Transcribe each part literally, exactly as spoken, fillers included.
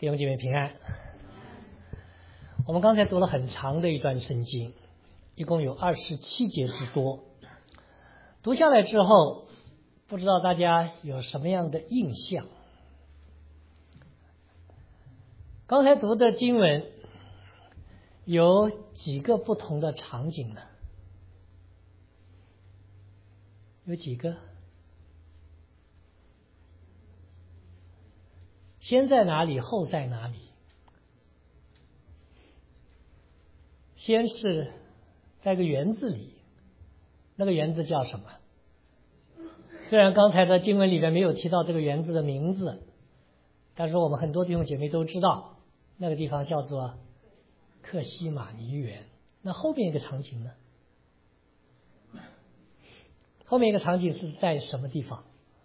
弟兄姐妹平安。我们刚才读了很长的一段圣经，一共有二十七节之多。读下来之后，不知道大家有什么样的印象？刚才读的经文有几个不同的场景呢？有几个？先在哪里，后在哪里？先是在个园子里，那个园子叫什么？虽然刚才的经文里面没有提到这个园子的名字，但是我们很多弟兄姐妹都知道，那个地方叫做客西马尼园。那后面一个场景呢？后面一个场景是在什么地方？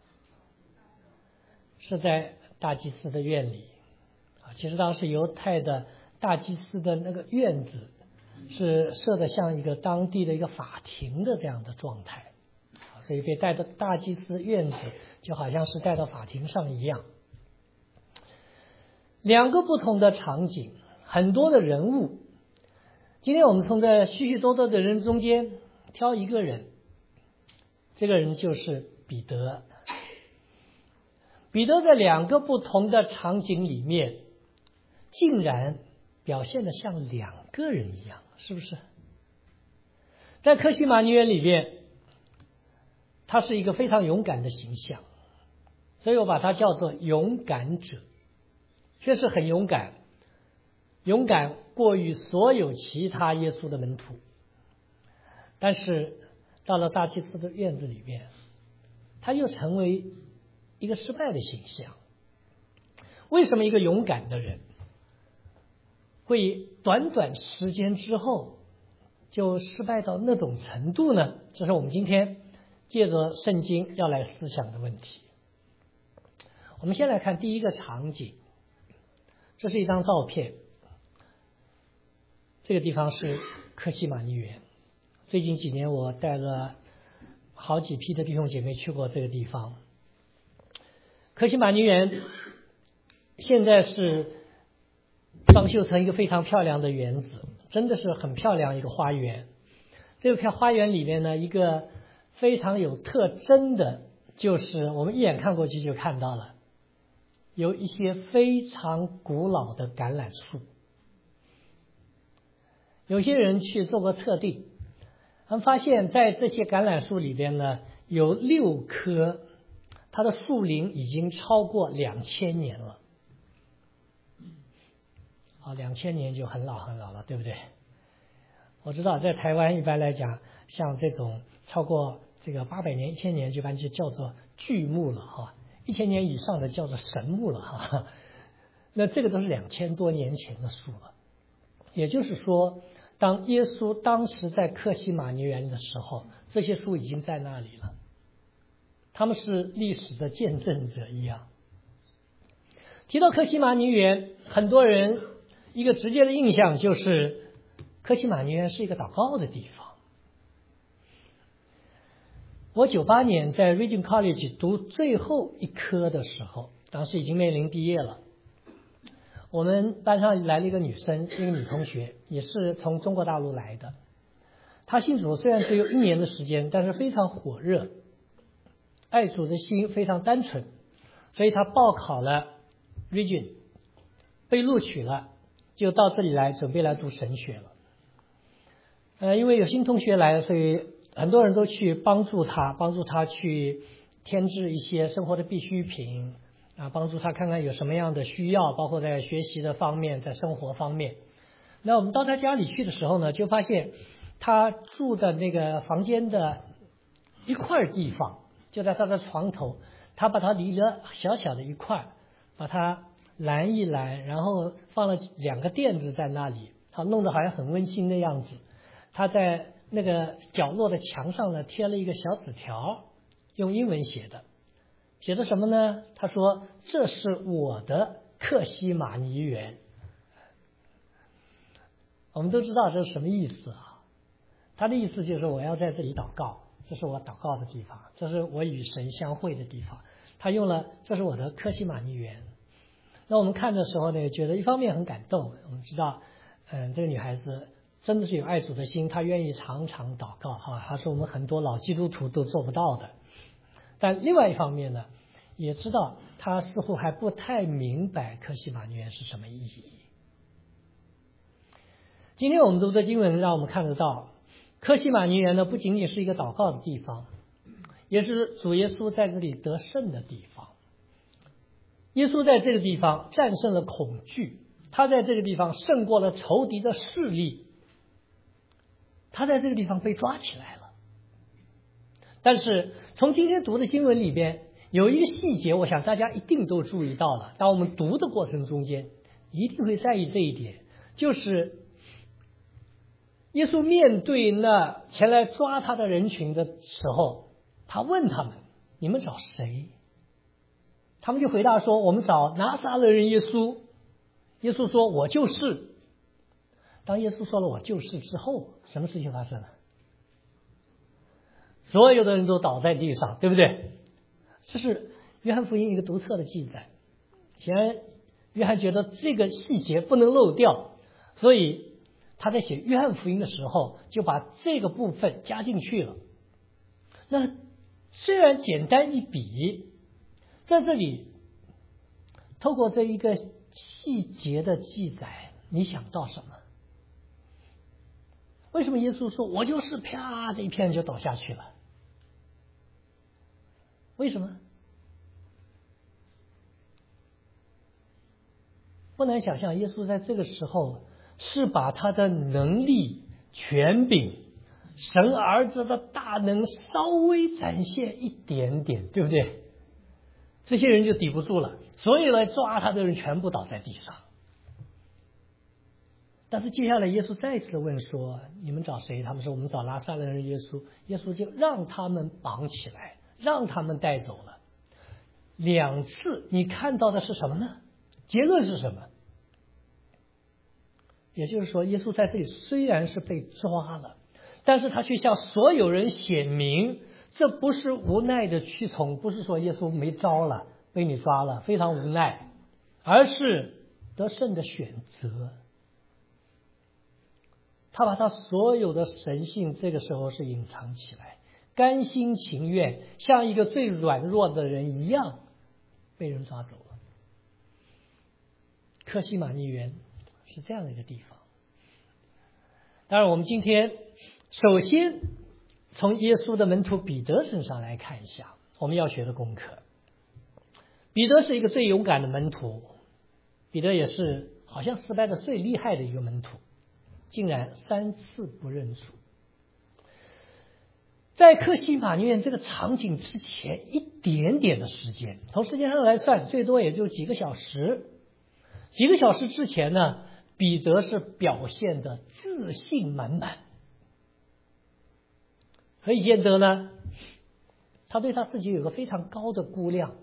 是在大祭司的院里啊。其实当时犹太的大祭司的那个院子是设的像一个当地的一个法庭的这样的状态，所以被带到大祭司院子就好像是带到法庭上一样。两个不同的场景，很多的人物。今天我们从这许许多多的人中间挑一个人，这个人就是彼得。彼得在两个不同的场景里面，竟然表现得像两个人一样，是不是？在客西马尼园里面，他是一个非常勇敢的形象，所以我把他叫做勇敢者，确实很勇敢，勇敢过于所有其他耶稣的门徒。但是到了大祭司的院子里面，他又成为一个失败的形象。为什么一个勇敢的人会短短时间之后就失败到那种程度呢？这是我们今天借着圣经要来思想的问题。我们先来看第一个场景，这是一张照片，这个地方是客西马尼园。最近几年我带了好几批的弟兄姐妹去过这个地方。客西马尼园现在是装修成一个非常漂亮的园子，真的是很漂亮一个花园。这个花园里面呢，一个非常有特征的，就是我们一眼看过去就看到了，有一些非常古老的橄榄树。有些人去做过测定，他们发现在这些橄榄树里边呢，有六棵它的树龄已经超过两千年了。啊，两千年就很老很老了，对不对？我知道在台湾一般来讲，像这种超过这个八百年、一千年，一般就叫做巨木了哈，一千年以上的叫做神木了哈。那这个都是两千多年前的树了。也就是说，当耶稣当时在客西马尼园的时候，这些树已经在那里了。他们是历史的见证者一样。提到客西马尼园，很多人一个直接的印象就是客西马尼园是一个祷告的地方。我九八年在 Regent College 读最后一科的时候，当时已经面临毕业了。我们班上来了一个女生，一个女同学，也是从中国大陆来的。她信主虽然只有一年的时间，但是非常火热，爱主的心非常单纯，所以她报考了 Regent， 被录取了，就到这里来准备来读神学了。呃，因为有新同学来，所以很多人都去帮助她，帮助她去添置一些生活的必需品啊，帮助她看看有什么样的需要，包括在学习的方面，在生活方面。那我们到她家里去的时候呢，就发现她住的那个房间的一块地方，就在她的床头，她把它离了小小的一块，把它拦一拦，然后放了两个垫子在那里，好，弄得好像很温馨的样子。她在那个角落的墙上呢，贴了一个小纸条，用英文写的，写的什么呢？她说：“这是我的客西马尼园。”我们都知道这是什么意思啊？他的意思就是我要在这里祷告，这是我祷告的地方，这是我与神相会的地方。他用了这是我的客西马尼园。 那我们看的时候呢，觉得一方面很感动，我们知道，嗯，这个女孩子真的是有爱主的心，她愿意常常祷告哈，还是我们很多老基督徒都做不到的。但另外一方面呢，也知道她似乎还不太明白客西马尼园是什么意义。今天我们读的经文让我们看得到，客西马尼园呢不仅仅是一个祷告的地方，也是主耶稣在这里得胜的地方。耶稣在这个地方战胜了恐惧，他在这个地方胜过了仇敌的势力，他在这个地方被抓起来了。但是从今天读的经文里边有一个细节，我想大家一定都注意到了，当我们读的过程中间一定会在意这一点，就是耶稣面对那前来抓他的人群的时候，他问他们，你们找谁？他们就回答说，我们找拿撒勒人耶稣。耶稣说，我就是。当耶稣说了我就是之后，什么事情发生了？所有的人都倒在地上，对不对？这是约翰福音一个独特的记载。显然约翰觉得这个细节不能漏掉，所以他在写约翰福音的时候就把这个部分加进去了。那虽然简单一笔，在这里透过这一个细节的记载，你想到什么？为什么耶稣说我就是，啪，这一片就倒下去了？为什么？不难想象，耶稣在这个时候是把他的能力、权柄、神儿子的大能稍微展现一点点，对不对？这些人就抵不住了，所以来抓他的人全部倒在地上。但是接下来耶稣再次的问说，你们找谁？他们说我们找拿撒勒人耶稣。耶稣就让他们绑起来，让他们带走了。两次你看到的是什么呢？结论是什么？也就是说，耶稣在这里虽然是被抓了，但是他却向所有人显明，这不是无奈的屈从，不是说耶稣没招了，被你抓了，非常无奈，而是得胜的选择。他把他所有的神性这个时候是隐藏起来，甘心情愿，像一个最软弱的人一样被人抓走了。客西马尼园是这样的一个地方。当然我们今天首先从耶稣的门徒彼得身上来看一下我们要学的功课。彼得是一个最勇敢的门徒，彼得也是好像失败的最厉害的一个门徒，竟然三次不认主。在客西马尼园这个场景之前一点点的时间，从时间上来算最多也就几个小时，几个小时之前呢，彼得是表现的自信满满，可以见得呢，他对他自己有个非常高的估量。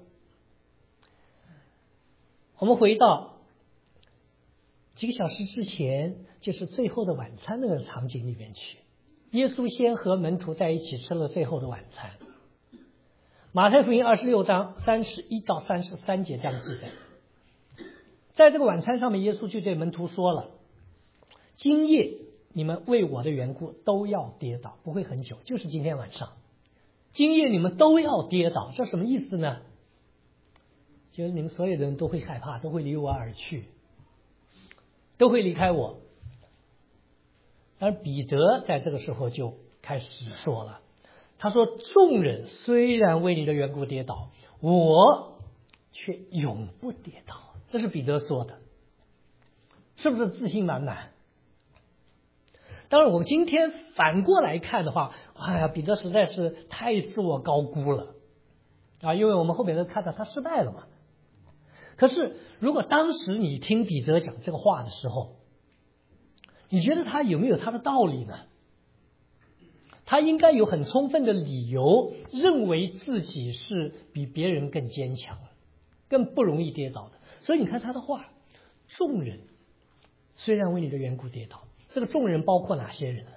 我们回到几个小时之前，就是最后的晚餐那个场景里面去，耶稣先和门徒在一起吃了最后的晚餐。马太福音二十六章三十一到三十三节这样记载，在这个晚餐上面，耶稣就对门徒说了，今夜你们为我的缘故都要跌倒，不会很久，就是今天晚上，今夜你们都要跌倒。这什么意思呢？就是你们所有的人都会害怕，都会离我而去，都会离开我。而彼得在这个时候就开始说了，他说，众人虽然为你的缘故跌倒，我却永不跌倒。这是彼得说的，是不是自信满满？当然我们今天反过来看的话，哎呀，彼得实在是太自我高估了啊，因为我们后面都看到他失败了嘛。可是如果当时你听彼得讲这个话的时候，你觉得他有没有他的道理呢？他应该有很充分的理由认为自己是比别人更坚强，更不容易跌倒的。所以你看他的话，众人虽然为你的缘故跌倒，这个众人包括哪些人呢？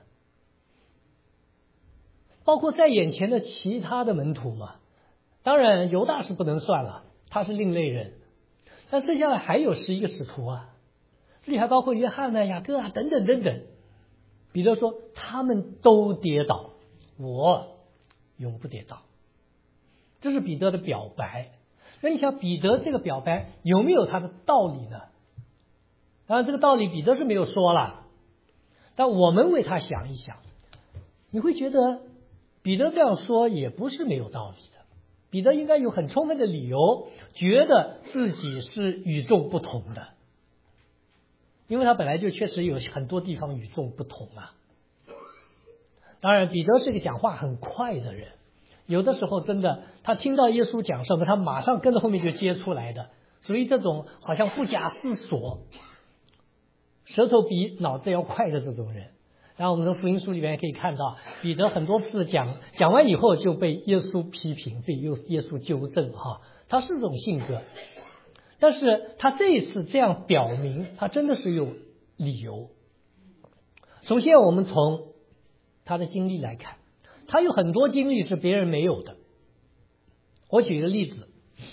包括在眼前的其他的门徒嘛。当然犹大是不能算了，他是另类人。 那剩下来还有十一个使徒啊，这里还包括约翰啊、雅各啊等等等等。彼得说他们都跌倒，我永不跌倒。这是彼得的表白。那你想彼得这个表白有没有他的道理呢？当然这个道理彼得是没有说了，但我们为他想一想，你会觉得彼得这样说也不是没有道理的。彼得应该有很充分的理由觉得自己是与众不同的，因为他本来就确实有很多地方与众不同啊。当然彼得是个讲话很快的人，有的时候真的他听到耶稣讲什么他马上跟着后面就接出来的，属于这种好像不假思索，舌头比脑子要快的这种人。然后我们的福音书里面可以看到彼得很多次讲讲完以后就被耶稣批评，被耶稣纠正哈，他是这种性格。但是他这一次这样表明他真的是有理由。首先我们从他的经历来看，他有很多经历是别人没有的。我举一个例子，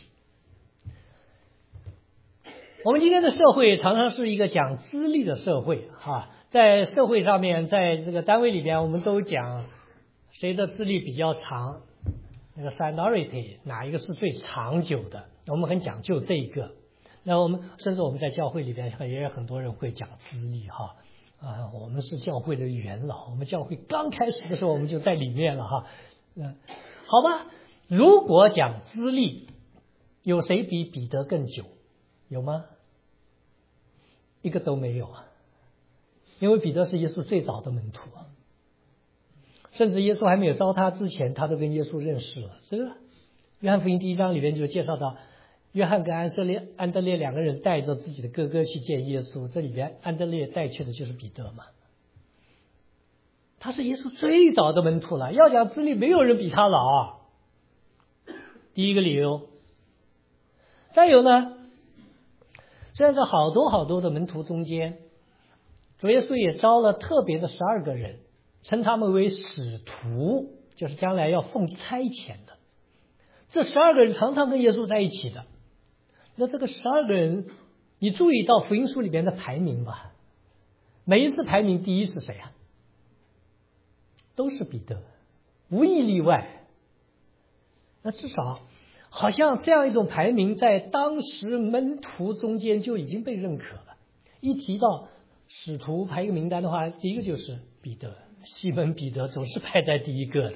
我们今天的社会常常是一个讲资历的社会哈，在社会上面，在这个单位里边，我们都讲谁的资历比较长，那个 seniority 哪一个是最长久的，我们很讲究这一个。那我们甚至我们在教会里边也有很多人会讲资历哈啊，我们是教会的元老，我们教会刚开始的时候我们就在里面了哈。嗯，好吧，如果讲资历，有谁比彼得更久？有吗？一个都没有啊。因为彼得是耶稣最早的门徒啊，甚至耶稣还没有招他之前，他都跟耶稣认识了，对吧？约翰福音第一章里面就介绍到，约翰跟安瑟烈、安德烈两个人带着自己的哥哥去见耶稣，这里边安德烈带去的就是彼得嘛。他是耶稣最早的门徒了，要讲资历，没有人比他老啊。第一个理由。再有呢，虽然在好多好多的门徒中间，主耶稣也招了特别的十二个人，称他们为使徒，就是将来要奉差遣的。这十二个人常常跟耶稣在一起的。那这个十二个人，你注意到福音书里边的排名吧？每一次排名第一是谁啊？都是彼得，无一例外。那至少好像这样一种排名在当时门徒中间就已经被认可了。一提到使徒排一个名单的话，第一个就是彼得，西门彼得总是排在第一个的，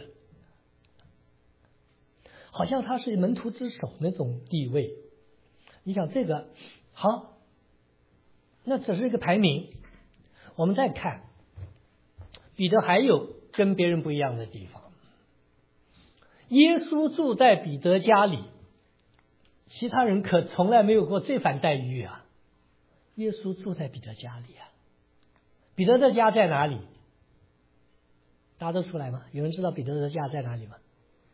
好像他是门徒之首那种地位。你想这个好，那只是一个排名。我们再看彼得还有跟别人不一样的地方。耶稣住在彼得家里，其他人可从来没有过这番待遇啊。耶稣住在彼得家里啊。彼得的家在哪里？大家都出来吗？有人知道彼得的家在哪里吗？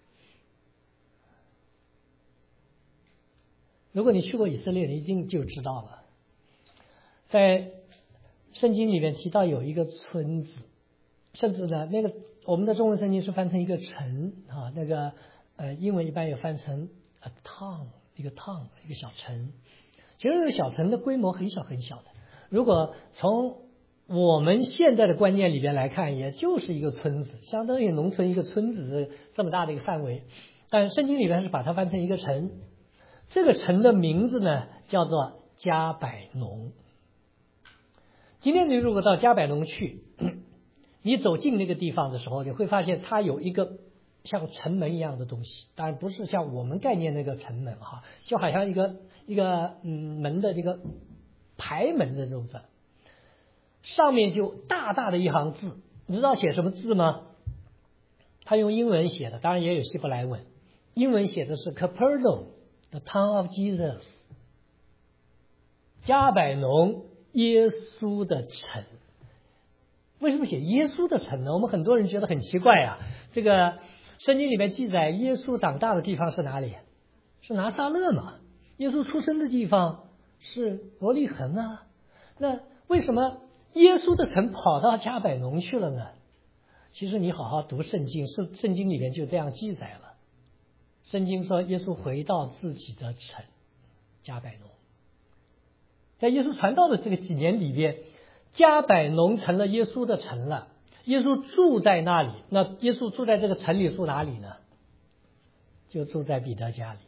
如果你去过以色列，你一定就知道了。在圣经里面提到有一个村子，甚至呢，那个我们的中文圣经是翻成一个城啊，那个呃英文一般也翻成 a town， 一个 town， 一个小城。其实这个小城的规模很小很小的，如果从我们现在的观念里边来看，也就是一个村子，相当于农村一个村子这么大的一个范围。但圣经里边是把它翻成一个城，这个城的名字呢叫做加百农。今天你如果到加百农去，你走进那个地方的时候，你会发现它有一个像城门一样的东西，当然不是像我们概念那个城门哈，就好像一个一个嗯门的这个排门的这种字，上面就大大的一行字，你知道写什么字吗？他用英文写的，当然也有希伯来文。英文写的是 Capernaum, the town of Jesus， 加百农，耶稣的城。为什么写耶稣的城呢？我们很多人觉得很奇怪啊。这个圣经里面记载耶稣长大的地方是哪里？是拿撒勒嘛。耶稣出生的地方是伯利恒啊。那为什么耶稣的城跑到加百农去了呢？其实你好好读圣经，圣圣经里面就这样记载了。圣经说耶稣回到自己的城加百农。 在耶稣传道的这个几年里边，迦百农成了耶稣的城了，耶稣住在那里。那耶稣住在这个城里，住哪里呢？就住在彼得家里。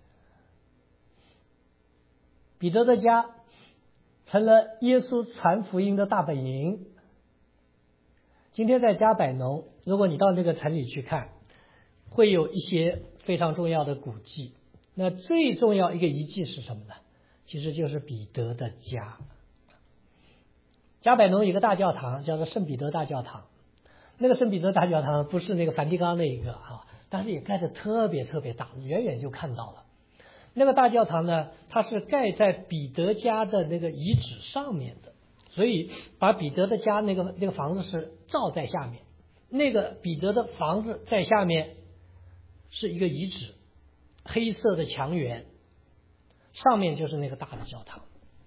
彼得的家成了耶稣传福音的大本营。今天在迦百农，如果你到这个城里去看，会有一些非常重要的古迹。那最重要一个遗迹是什么呢？其实就是彼得的家。迦百农有一个大教堂，叫做圣彼得大教堂。那个圣彼得大教堂不是那个梵蒂冈那一个啊，但是也盖得特别特别大，远远就看到了。那个大教堂呢，它是盖在彼得家的那个遗址上面的，所以把彼得的家那个那个房子是罩在下面，那个彼得的房子在下面是一个遗址，黑色的墙垣，上面就是那个大的教堂。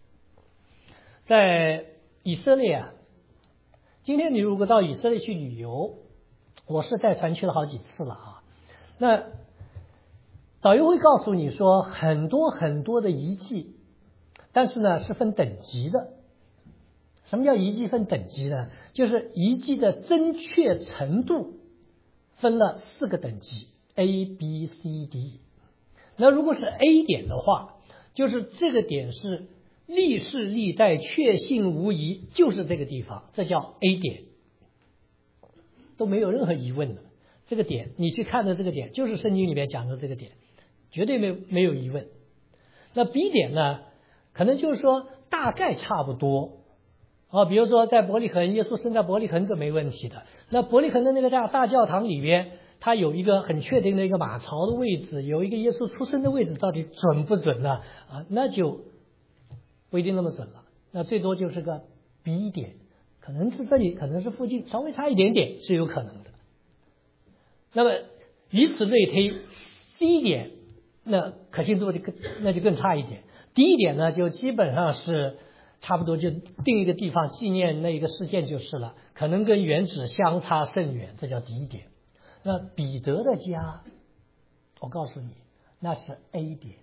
在以色列啊，今天你如果到以色列去旅游，我是带团去了好几次了啊，那导游会告诉你说很多很多的遗迹，但是呢是分等级的。什么叫遗迹分等级呢？就是遗迹的精确程度分了四个等级 A B C D。 那如果是 A 点的话，就是这个点是历世历代确信无疑，就是这个地方，这叫 A 点，都没有任何疑问的。这个点你去看的这个点就是圣经里面讲的这个点，绝对没有没有疑问。那 B 点呢，可能就是说大概差不多啊，比如说在伯利恒，耶稣生在伯利恒，这没问题的。那伯利恒的那个大大教堂里边，它有一个很确定的一个马槽的位置，有一个耶稣出生的位置，到底准不准呢？啊，那就不一定那么准了。那最多就是个 B 点，可能是这里，可能是附近，稍微差一点点是有可能的。那么以此类推 ，C 点那可信度就更那就更差一点。D 点呢，就基本上是差不多就定一个地方纪念那一个事件就是了，可能跟原址相差甚远，这叫 D 点。那彼得的家，我告诉你，那是 A 点，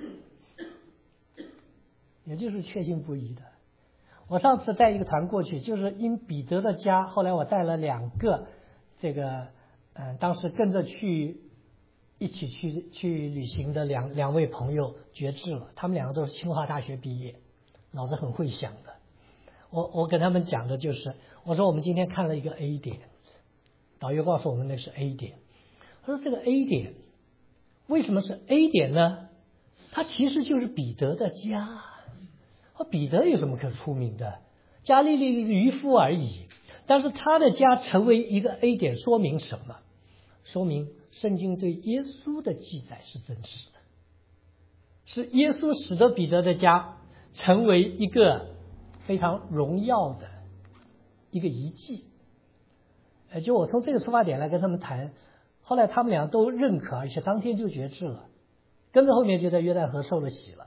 也就是确信不疑的。我上次带一个团过去，就是因彼得的家，后来我带了两个这个，嗯、呃，当时跟着去一起去去旅行的两两位朋友绝志了，他们两个都是清华大学毕业，脑子很会想的。我我跟他们讲的就是，我说我们今天看了一个 A 点，导游告诉我们那是 A 点。他说这个 A 点为什么是 A 点呢？它其实就是彼得的家。和彼得有什么可出名的？加利利渔夫而已。但是他的家成为一个 A 点，说明什么？说明圣经对耶稣的记载是真实的，是耶稣使得彼得的家成为一个非常荣耀的一个遗迹。呃，就我从这个出发点来跟他们谈，后来他们俩都认可，而且当天就决志了，跟着后面就在约旦河受了洗了。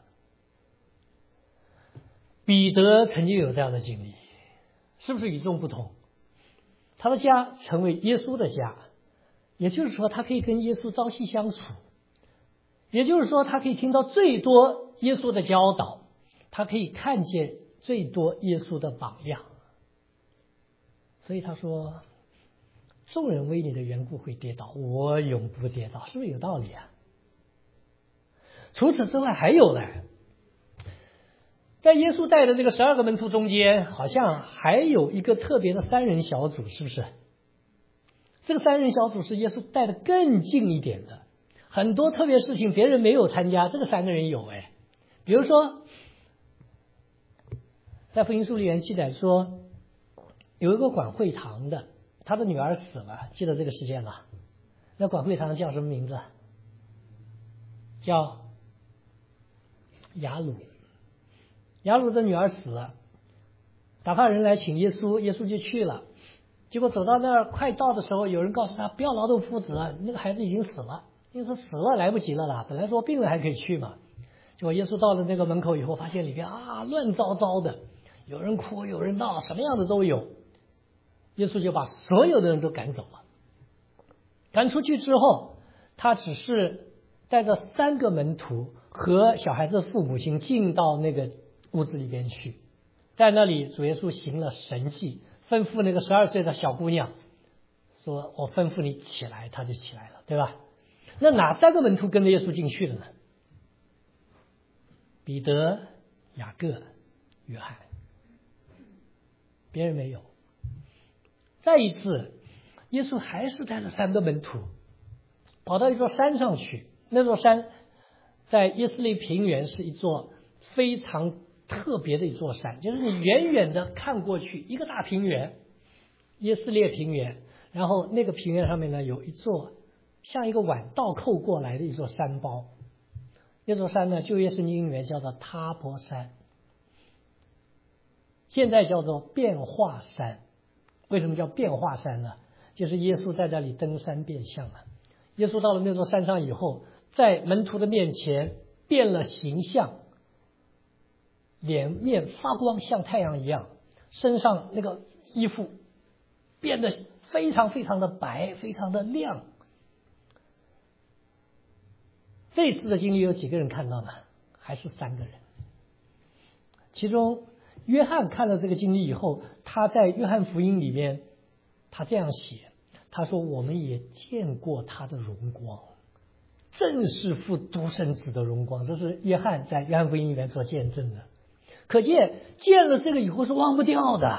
彼得曾经有这样的经历，是不是与众不同？他的家成为耶稣的家，也就是说他可以跟耶稣朝夕相处，也就是说他可以听到最多耶稣的教导，他可以看见最多耶稣的榜样。所以他说，众人为你的缘故会跌倒，我永不跌倒，是不是有道理啊？除此之外还有呢，在耶稣带的这个十二个门徒中间，好像还有一个特别的三人小组，是不是？这个三人小组是耶稣带的更近一点的，很多特别事情别人没有参加，这个三个人有哎。比如说，在福音书里面记载说，有一个管会堂的，他的女儿死了，记得这个事件吧？那管会堂叫什么名字？叫雅鲁。雅鲁的女儿死了，打发人来请耶稣，耶稣就去了。结果走到那儿快到的时候，有人告诉他不要劳动夫子了，那个孩子已经死了。耶稣死了来不及了啦，本来说病了还可以去嘛。结果耶稣到了那个门口以后，发现里边啊乱糟糟的，有人哭有人闹，什么样的都有。耶稣就把所有的人都赶走了。赶出去之后，他只是带着三个门徒和小孩子的父母亲进到那个屋子里边去，在那里主耶稣行了神迹，吩咐那个十二岁的小姑娘说：“我吩咐你起来。”她就起来了，对吧？那哪三个门徒跟着耶稣进去了呢？彼得、雅各、约翰，别人没有。再一次，耶稣还是带了三个门徒跑到一座山上去。那座山在以色列平原是一座非常特别的一座山，就是你远远的看过去，一个大平原，以色列平原，然后那个平原上面呢有一座像一个碗倒扣过来的一座山包。那座山呢，旧约圣经里面叫做他泊山，现在叫做变化山。为什么叫变化山呢？就是耶稣在这里登山变相了。耶稣到了那座山上以后，在门徒的面前变了形象，脸面发光，像太阳一样，身上那个衣服变得非常非常的白，非常的亮。这次的经历有几个人看到呢？还是三个人。其中约翰看了这个经历以后，他在约翰福音里面他这样写，他说：“我们也见过他的荣光，正是父独生子的荣光。”这是约翰在约翰福音里面所见证的。可见见了这个以后是忘不掉的。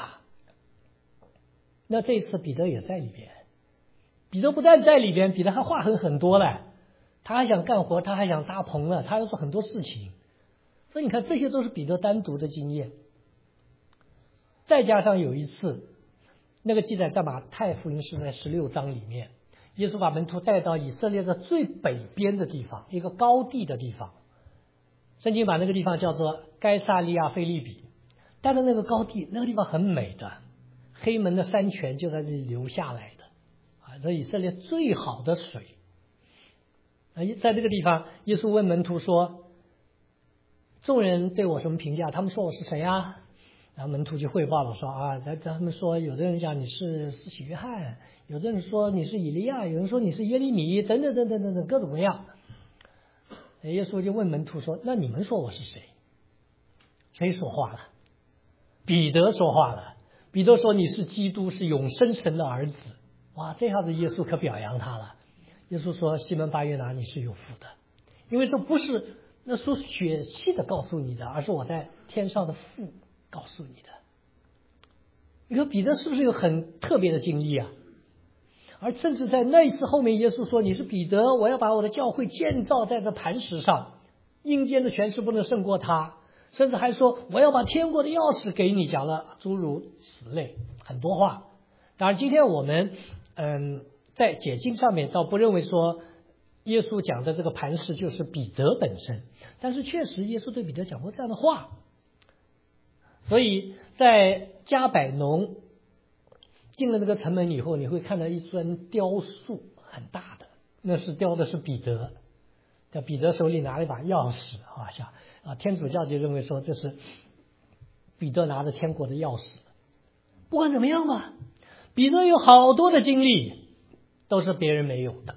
那这一次彼得也在里边，彼得不但在里边，彼得还话很很多了，他还想干活，他还想搭棚了，他要做很多事情。所以你看，这些都是彼得单独的经验。再加上有一次，那个记载在马太福音是在十六章里面，耶稣把门徒带到以色列的最北边的地方，一个高地的地方。圣经把那个地方叫做该撒利亚腓立比，带到那个高地，那个地方很美的，黑门的山泉就在这里流下来的啊，这以色列最好的水。在这个地方，耶稣问门徒说：“众人对我什么评价？他们说我是谁啊？”然后门徒就汇报了说：“啊，他们说有的人讲你是施洗约翰，有的人说你是以利亚，有人说你是耶利米，等等等等等等，各种各样。”耶稣就问门徒说：“那你们说我是谁？”谁说话了？彼得说话了。彼得说：“你是基督，是永生神的儿子。”哇，这下子耶稣可表扬他了。耶稣说：“西门巴约拿，你是有福的，因为这不是那属血气的告诉你的，而是我在天上的父告诉你的。”你说彼得是不是有很特别的经历啊？而甚至在那一次后面，耶稣说：“你是彼得，我要把我的教会建造在这磐石上，阴间的权势不能胜过他。”甚至还说：“我要把天国的钥匙给你。”讲了诸如此类很多话。当然，今天我们嗯。在解经上面倒不认为说耶稣讲的这个磐石就是彼得本身，但是确实耶稣对彼得讲过这样的话。所以在加百农进了这个城门以后，你会看到一尊雕塑，很大的，那是雕的是彼得，在彼得手里拿了一把钥匙啊，像啊天主教就认为说这是彼得拿着天国的钥匙。不管怎么样吧，彼得有好多的经历都是别人没有的，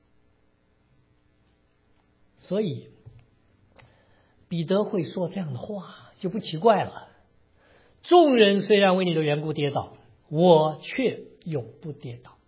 所以彼得会说这样的话就不奇怪了。众人虽然为你的缘故跌倒，我却永不跌倒。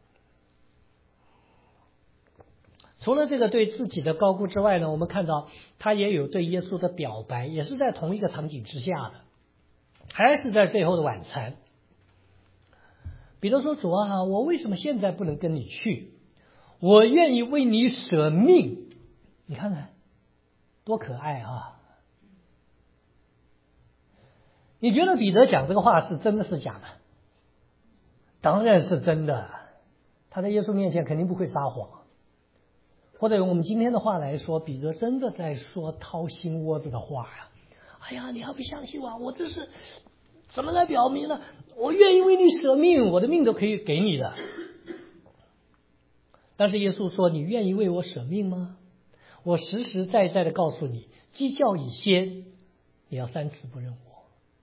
除了这个对自己的高估之外呢，我们看到他也有对耶稣的表白，也是在同一个场景之下的，还是在最后的晚餐。彼得说：“主啊，我为什么现在不能跟你去？我愿意为你舍命。”你看看多可爱啊！你觉得彼得讲这个话是真的是假的？当然是真的，他在耶稣面前肯定不会撒谎。或者用我们今天的话来说，彼得真的在说掏心窝子的话呀！哎呀，你还不相信我？我这是怎么来表明呢？我愿意为你舍命，我的命都可以给你的。但是耶稣说：“你愿意为我舍命吗？我实实在在的告诉你，鸡叫以先，你要三次不认我。”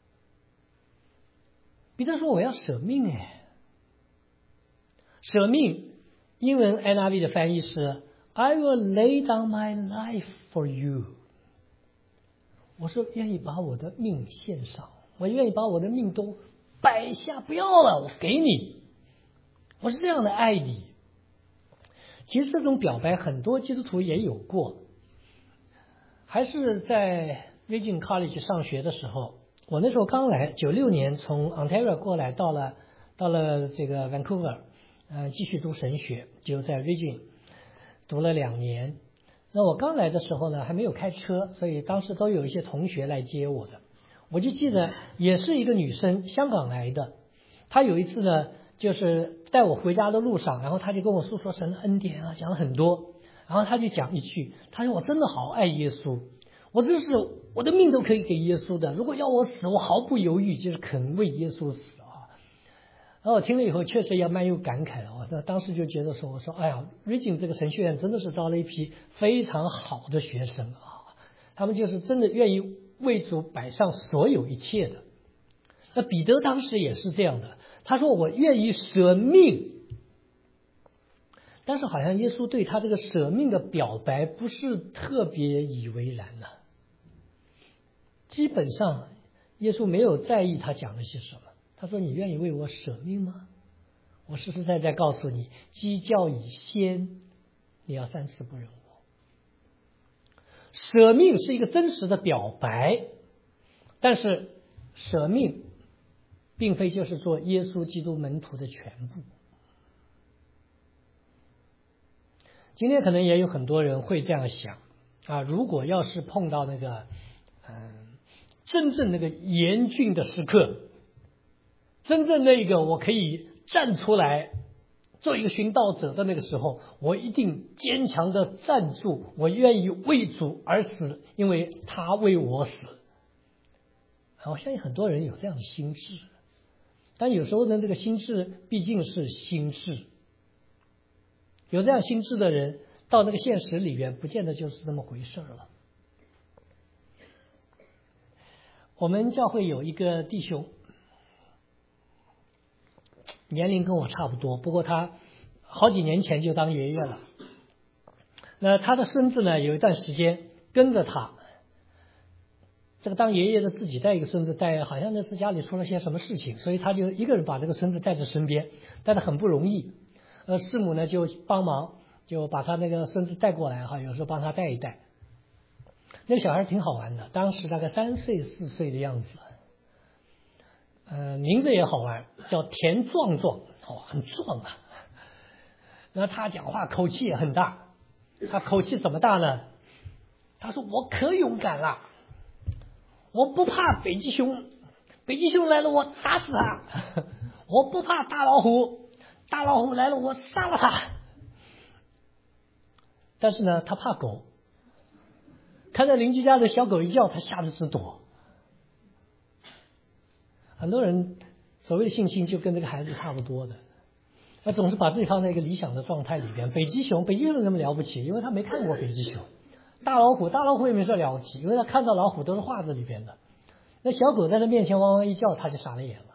彼得说：“我要舍命。”哎，舍命，英文 N I V 的翻译是 I will lay down my life for you。 我说愿意把我的命献上，我愿意把我的命都摆下，不要了，我给你，我是这样的爱你。其实这种表白很多基督徒也有过，还是在 Regent College 上学的时候，我那时候刚来，九六年从 Ontario 过来，到了到了这个 Vancouver， 呃，继续读神学，就在 Regent 读了两年。那我刚来的时候呢，还没有开车，所以当时都有一些同学来接我的。我就记得也是一个女生，香港来的，她有一次呢，就是带我回家的路上，然后她就跟我诉说神的恩典啊，讲了很多，然后她就讲一句，她说我真的好爱耶稣，我真是我的命都可以给耶稣的，如果要我死，我毫不犹豫，就是肯为耶稣死啊。然后我听了以后，确实也蛮有感慨的。我当时就觉得说，我说，哎呀 ，Regent 这个神学院真的是招了一批非常好的学生啊，他们就是真的愿意为主摆上所有一切的。那彼得当时也是这样的，他说我愿意舍命，但是好像耶稣对他这个舍命的表白不是特别以为然呢、啊。基本上耶稣没有在意他讲了些什么，他说你愿意为我舍命吗？我实实在在告诉你，鸡叫以先，你要三次不认我。舍命是一个真实的表白，但是舍命并非就是做耶稣基督门徒的全部。今天可能也有很多人会这样想啊，如果要是碰到那个嗯真正那个严峻的时刻，真正那个我可以站出来做一个寻道者的那个时候，我一定坚强的站住，我愿意为主而死，因为他为我死。我相信很多人有这样的心智，但有时候呢，这个心智毕竟是心智，有这样心智的人到那个现实里面不见得就是这么回事了。我们教会有一个弟兄，年龄跟我差不多，不过他好几年前就当爷爷了。那他的孙子呢，有一段时间跟着他，这个当爷爷的自己带一个孙子带，好像那是家里出了些什么事情，所以他就一个人把这个孙子带在身边，带得很不容易。呃，师母呢就帮忙，就把他那个孙子带过来哈，有时候帮他带一带。那个小孩挺好玩的，当时大概三岁四岁的样子，呃，名字也好玩，叫田壮壮，哦，很壮啊。然后他讲话口气也很大，他口气怎么大呢？他说我可勇敢了，我不怕北极熊，北极熊来了我打死他，我不怕大老虎，大老虎来了我杀了他。但是呢，他怕狗，看到邻居家的小狗一叫，他吓得直躲。很多人所谓的信心就跟这个孩子差不多的，他总是把自己放在一个理想的状态里边。北极熊，北极熊有什么了不起？因为他没看过北极熊。大老虎，大老虎也没说了不起，因为他看到老虎都是画子里边的。那小狗在他面前汪汪一叫，他就傻了眼了。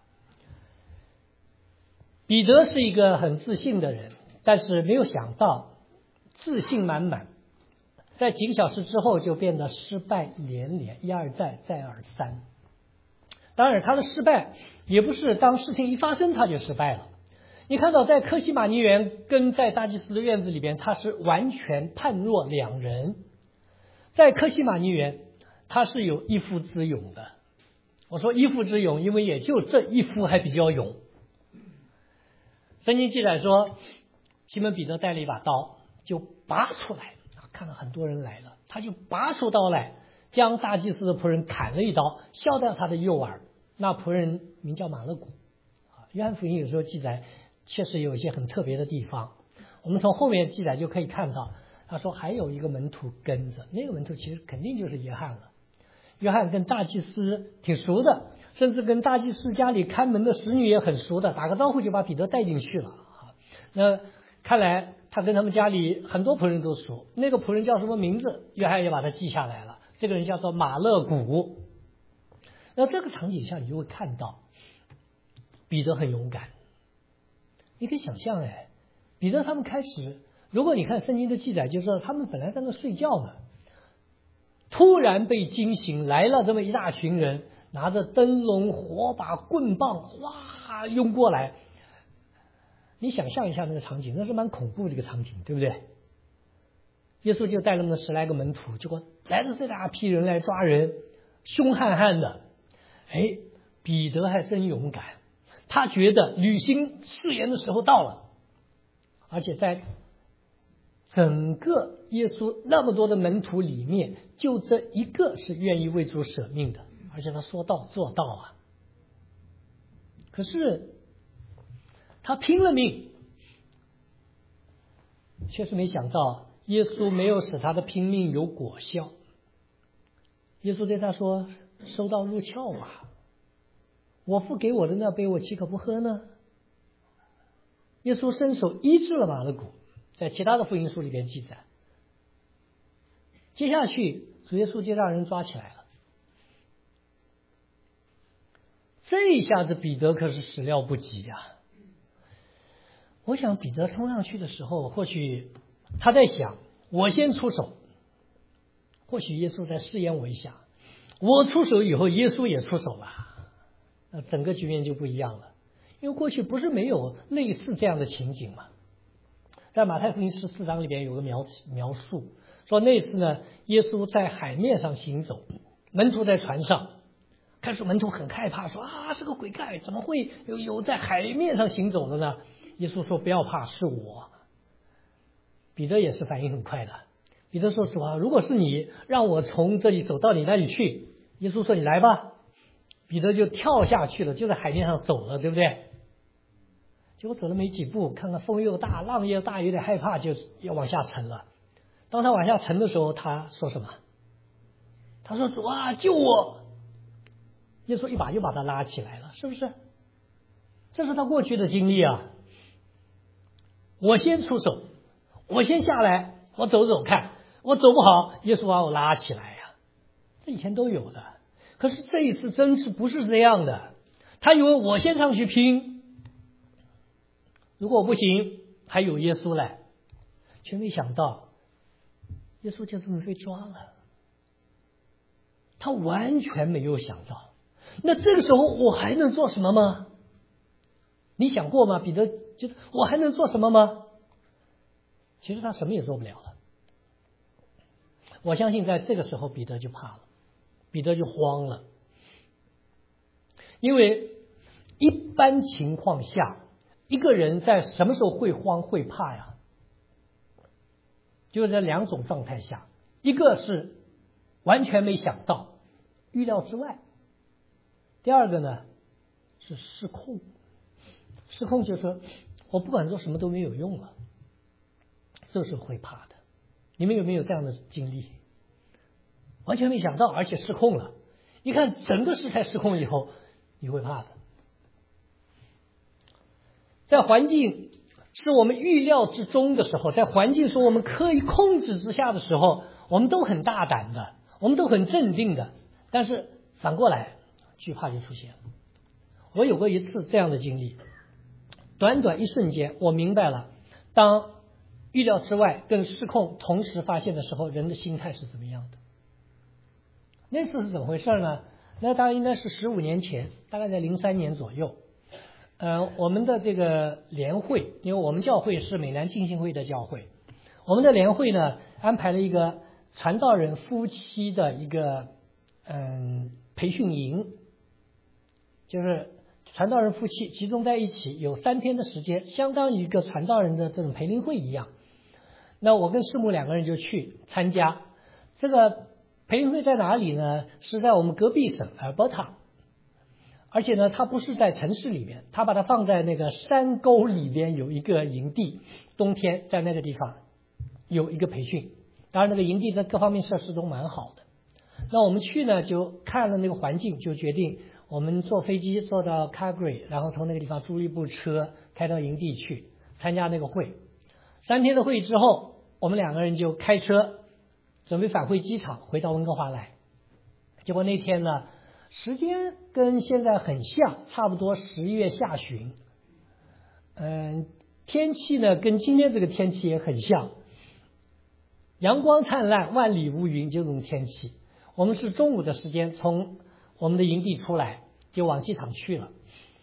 彼得是一个很自信的人，但是没有想到自信满满，在几个小时之后就变得失败连连，一而再再而三。当然他的失败也不是当事情一发生他就失败了。你看到在科西玛尼园跟在大祭司的院子里边，他是完全判若两人。在科西玛尼园他是有一夫之勇的，我说一夫之勇，因为也就这一夫还比较勇。圣经记载说，西门彼得带了一把刀，就拔出来，看到很多人来了，他就拔出刀来，将大祭司的仆人砍了一刀，削掉他的右耳。那仆人名叫马勒古。约翰福音有时候记载确实有一些很特别的地方，我们从后面记载就可以看到，他说还有一个门徒跟着，那个门徒其实肯定就是约翰了。约翰跟大祭司挺熟的，甚至跟大祭司家里看门的使女也很熟的，打个招呼就把彼得带进去了。那看来他跟他们家里很多仆人都熟。那个仆人叫什么名字，约翰也把他记下来了，这个人叫做马勒古。那这个场景下你就会看到彼得很勇敢。你可以想象，哎，彼得他们开始，如果你看圣经的记载，就知道他们本来在那睡觉呢， 突然被惊醒，来了这么一大群人，拿着灯笼、火把、棍棒，哇，拥过来。你想象一下那个场景，那是蛮恐怖的一个场景，对不对？耶稣就带了那么十来个门徒，结果来了这大批人来抓人，凶悍悍的。哎，彼得还真勇敢，他觉得履行誓言的时候到了，而且在整个耶稣那么多的门徒里面，就这一个是愿意为主舍命的，而且他说到做到啊。可是他拼了命，确实没想到耶稣没有使他的拼命有果效。耶稣对他说：“收到入鞘吧，我父给我的那杯，我岂可不喝呢？”耶稣伸手医治了马勒古，在其他的福音书里边记载。接下去主耶稣就让人抓起来了。这一下子彼得可是始料不及呀、啊！我想彼得冲上去的时候，或许他在想，我先出手，或许耶稣在试验我一下，我出手以后耶稣也出手了，那整个局面就不一样了。因为过去不是没有类似这样的情景嘛。在马太福音十四章里边有个描描述，说那次呢，耶稣在海面上行走，门徒在船上。开始门徒很害怕，说啊，是个鬼怪，怎么会有有在海面上行走的呢？耶稣说不要怕，是我。彼得也是反应很快的。彼得说实话，如果是你让我从这里走到你那里去，耶稣说你来吧，彼得就跳下去了，就在海面上走了，对不对？结果走了没几步，看看风又大，浪又大，有点害怕，就要往下沉了。当他往下沉的时候，他说什么？他说主啊，救我！耶稣一把就把他拉起来了，是不是？这是他过去的经历啊。我先出手，我先下来，我走走看，我走不好，耶稣把我拉起来呀、啊。这以前都有的，可是这一次真是不是这样的。他以为我先上去拼，如果不行，还有耶稣来，却没想到耶稣就这么被抓了。他完全没有想到。那这个时候我还能做什么吗？你想过吗？彼得觉得我还能做什么吗？其实他什么也做不了了。我相信在这个时候彼得就怕了，彼得就慌了。因为一般情况下，一个人在什么时候会慌会怕呀？就是在两种状态下，一个是完全没想到，预料之外。第二个呢是失控，失控就是说我不管做什么都没有用了，这是会怕的。你们有没有这样的经历？完全没想到，而且失控了。一看整个事态失控以后，你会怕的。在环境是我们预料之中的时候，在环境是我们可以控制之下的时候，我们都很大胆的，我们都很镇定的。但是反过来，惧怕就出现了。我有过一次这样的经历，短短一瞬间，我明白了，当预料之外跟失控同时发现的时候，人的心态是怎么样的。那次是怎么回事呢？那大概应该是十五年前，大概在零三年左右。呃，我们的这个联会，因为我们教会是美南浸信会的教会，我们的联会呢安排了一个传道人夫妻的一个嗯培训营，就是传道人夫妻集中在一起，有三天的时间，相当于一个传道人的这种培灵会一样。那我跟师母两个人就去参加。这个培灵会在哪里呢？是在我们隔壁省阿尔伯塔。而且呢，它不是在城市里面，它把它放在那个山沟里边有一个营地，冬天在那个地方有一个培训。当然那个营地的各方面设施都蛮好的。那我们去呢就看了那个环境，就决定我们坐飞机坐到 Calgary， 然后从那个地方租了一部车开到营地去参加那个会。三天的会之后，我们两个人就开车准备返回机场回到温哥华来。结果那天呢时间跟现在很像，差不多十一月下旬。嗯，天气呢跟今天这个天气也很像，阳光灿烂，万里无云，这种天气。 我们是中午的时间从我们的营地出来，就往机场去了。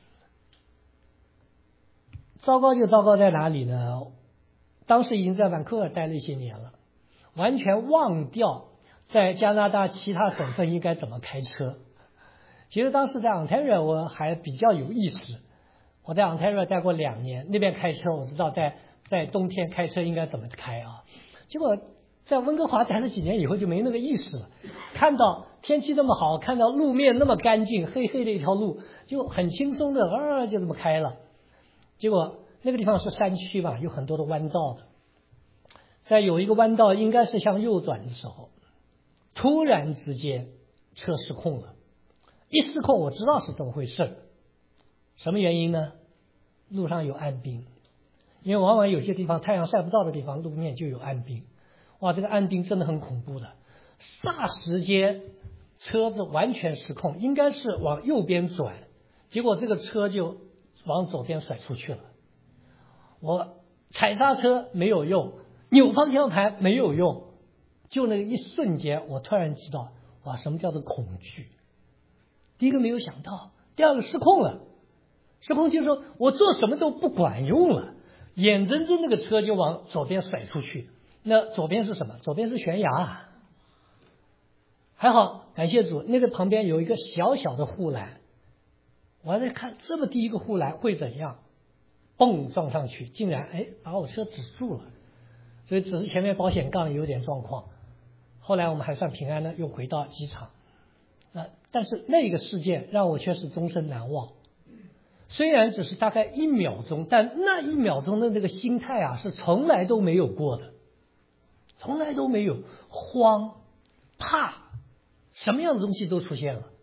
糟糕就糟糕在哪里呢？当时已经在van科尔待了一些年了，完全忘掉在加拿大其他省份应该怎么开车。其实当时在 Ontario 我还比较有意识，我在 Ontario 待过两年，那边开车我知道在在冬天开车应该怎么开啊。结果在温哥华待了几年以后就没那个意识了，看到天气那么好，看到路面那么干净，黑黑的一条路，就很轻松的啊就这么开了。结果那个地方是山区嘛，有很多的弯道的，在有一个弯道应该是向右转的时候，突然之间车失控了。一失控我知道是怎么回事，什么原因呢？路上有暗冰，因为往往有些地方太阳晒不到的地方路面就有暗冰。哇，这个暗冰真的很恐怖的，霎时间车子完全失控，应该是往右边转，结果这个车就往左边甩出去了。我踩刹车没有用，扭方向盘没有用，就那一瞬间我突然知道，哇，什么叫做恐惧。第一个没有想到，第二个失控了。失控就是说我做什么都不管用了，眼睁睁那个车就往左边甩出去。那左边是什么？左边是悬崖。还好感谢主，那个旁边有一个小小的护栏，我还在看这么低一个护栏会怎样，蹦撞上去，竟然哎把我车止住了。所以只是前面保险杠有点状况，后来我们还算平安的又回到机场。呃，但是那个事件让我却是终身难忘。虽然只是大概一秒钟，但那一秒钟的这个心态啊，是从来都没有过的，从来都没有，慌、怕，什么样的东西都出现了。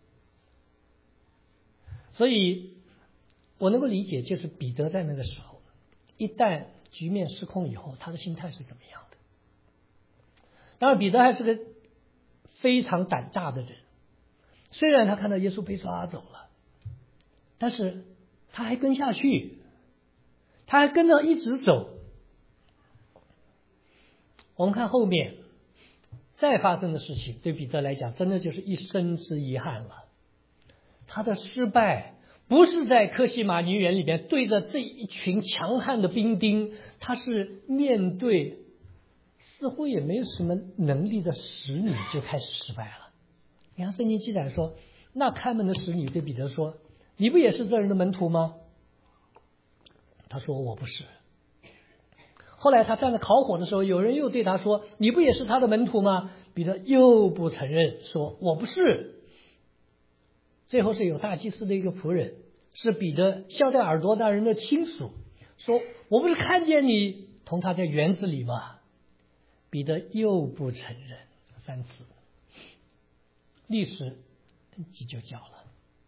所以我能够理解，就是彼得在那个时候，一旦局面失控以后，他的心态是怎么样的。当然彼得还是个非常胆大的人，虽然他看到耶稣被抓走了，但是他还跟下去，他还跟着一直走。我们看后面再发生的事情，对彼得来讲真的就是一生之遗憾了。他的失败不是在科西玛尼园里边对着这一群强悍的兵丁，他是面对似乎也没有什么能力的使女就开始失败了。你看圣经记载说，那看门的使女对彼得说，你不也是这人的门徒吗？他说我不是。后来他站在烤火的时候，有人又对他说，你不也是他的门徒吗？彼得又不承认，说我不是。最后是有大祭司的一个仆人，是彼得削在耳朵那人的亲属，说我不是看见你同他在园子里吗？彼得又不承认，三次，历史记就交了。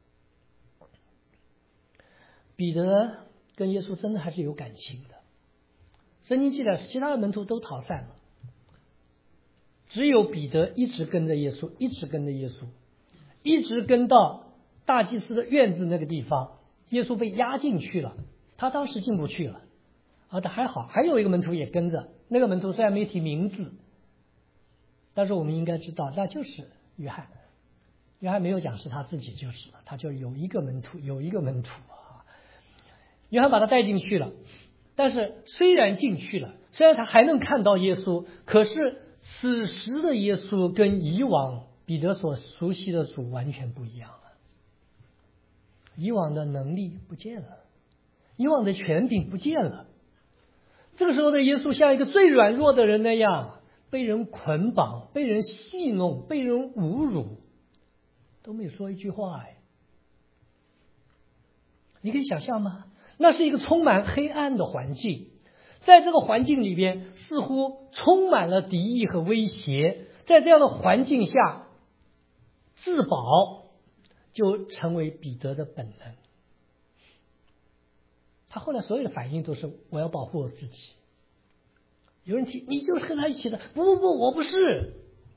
彼得跟耶稣真的还是有感情的。圣经记载其他的门徒都逃散了，只有彼得一直跟着耶稣，一直跟着耶稣，一直跟到大祭司的院子那个地方，耶稣被押进去了，他当时进不去了啊，他还好，还有一个门徒也跟着。那个门徒虽然没提名字，但是我们应该知道那就是约翰。约翰没有讲是他自己就是了，他就有一个门徒，有一个门徒啊。约翰把他带进去了，但是虽然进去了，虽然他还能看到耶稣，可是此时的耶稣跟以往彼得所熟悉的主完全不一样了。以往的能力不见了，以往的权柄不见了。这个时候的耶稣像一个最软弱的人那样，被人捆绑，被人戏弄，被人侮辱，都没有说一句话。哎，你可以想象吗？那是一个充满黑暗的环境，在这个环境里边似乎充满了敌意和威胁，在这样的环境下自保就成为彼得的本能。他后来所有的反应都是我要保护我自己。有人提你就是跟他一起的，不不不，我不是。